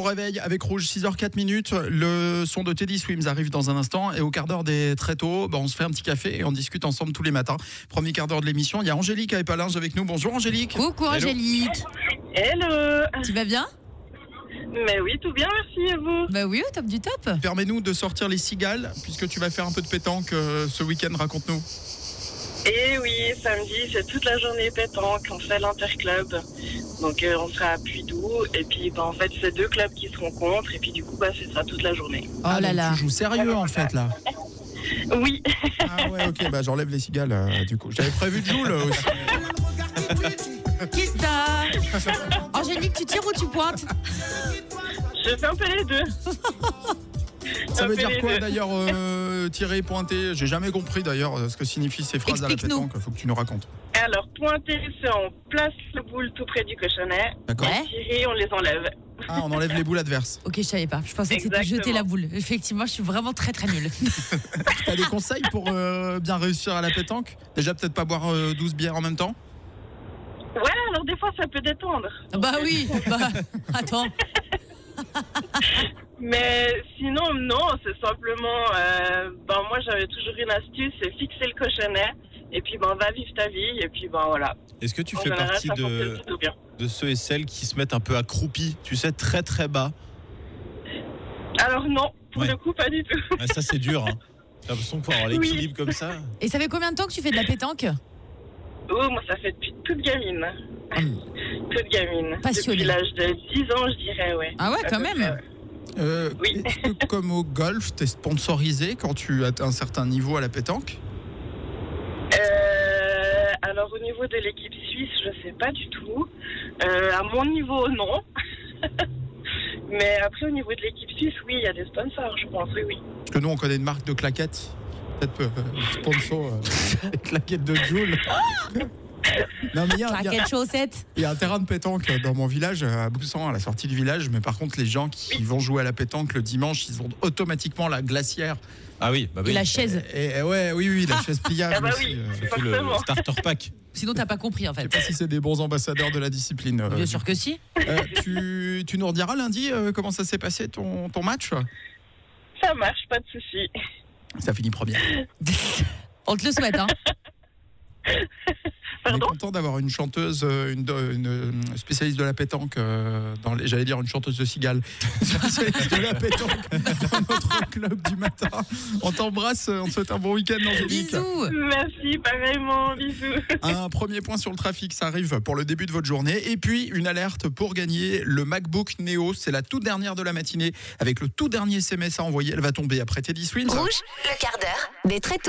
réveil avec Rouge, 6h04. Le son de Teddy Swims arrive dans un instant. Et au quart d'heure des très tôt, on se fait un petit café et on discute ensemble tous les matins. Premier quart d'heure de l'émission, il y a Angélique à Épalinges avec nous. Bonjour Angélique. Coucou Angélique. Hello. Tu vas bien? Mais oui, tout bien, merci, et vous? Bah oui, au top du top. Permets-nous de sortir les cigales, puisque tu vas faire un peu de pétanque ce week-end, raconte-nous. Et oui, samedi, c'est toute la journée pétanque, on fait l'interclub. Donc on sera à Puydou, et puis en fait, c'est deux clubs qui se rencontrent, et puis du coup, c'est ça toute la journée. Oh là là. Tu joues sérieux en fait là. Oui. Ah ouais, ok, j'enlève les cigales du coup. J'avais prévu de jouer aussi. Qui ça? Angélique, tu tires ou tu pointes? Je fais un peu les deux. Ça veut dire quoi d'ailleurs, tirer, pointer? J'ai jamais compris d'ailleurs ce que signifient ces phrases à la pétanque. Faut que tu nous racontes. Alors, pointer, c'est on place le boule tout près du cochonnet. D'accord. Ouais. Tirer, on les enlève. Ah, on enlève les boules adverses. Ok, je savais pas. Je pensais que c'était Exactement. jeter la boule. Effectivement, je suis vraiment très très nulle. T'as des conseils pour bien réussir à la pétanque? Déjà, peut-être pas boire 12 bières en même temps? Ouais, alors des fois, ça peut détendre. Bah oui. Attends. Mais sinon, non, c'est simplement... moi, j'avais toujours une astuce, c'est fixer le cochonnet. Et puis, va vivre ta vie. Et puis, voilà. Est-ce que tu En fais général, partie ça fonctionne plutôt bien. de ceux et celles qui se mettent un peu accroupis, tu sais, très très bas? Alors non, pour Ouais. le coup, pas du tout. Ah, ça c'est dur, hein. J'ai l'impression pour avoir l'équilibre comme ça. Et ça fait combien de temps que tu fais de la pétanque? Oh, moi, ça fait depuis toute gamine. Toute gamine. Passionnée. Depuis l'âge de 10 ans, je dirais, ouais. Ah ouais, quand même. Oui. Est-ce que comme au golf, t'es sponsorisé quand tu as un certain niveau à la pétanque? Alors, au niveau de l'équipe suisse, je sais pas du tout. À mon niveau, non. Mais après, au niveau de l'équipe suisse, oui, il y a des sponsors, je pense, oui. Parce que nous, on connaît une marque de claquettes. Peut-être sponsor les claquettes de Joule. Non, mais Claquettes chaussettes. il y a un terrain de pétanque dans mon village, à Boussan, à la sortie du village. Mais par contre, les gens qui vont jouer à la pétanque le dimanche, ils ont automatiquement la glacière. Ah oui, bah oui. Et la chaise. Et ouais, oui, la chaise pliable. Ah bah aussi, oui. Surtout le forcément. starter pack. Sinon, t'as pas compris en Je sais fait. pas si c'est des bons ambassadeurs de la discipline. Bien sûr que si. Tu nous rediras lundi comment ça s'est passé ton match? Ça marche, pas de souci. Ça finit première. On te le souhaite, hein. On est Pardon? content d'avoir une chanteuse, une spécialiste de la pétanque, j'allais dire une chanteuse de cigale, spécialiste de la pétanque dans notre club du matin. On t'embrasse, on te souhaite un bon week-end, Angélique. Bisous. Merci, pareillement, bisous. Un premier point sur le trafic, ça arrive pour le début de votre journée. Et puis, une alerte pour gagner le MacBook Neo. C'est la toute dernière de la matinée. Avec le tout dernier SMS à envoyer, elle va tomber après Teddy Swims. Rouge, le quart d'heure des très tôt.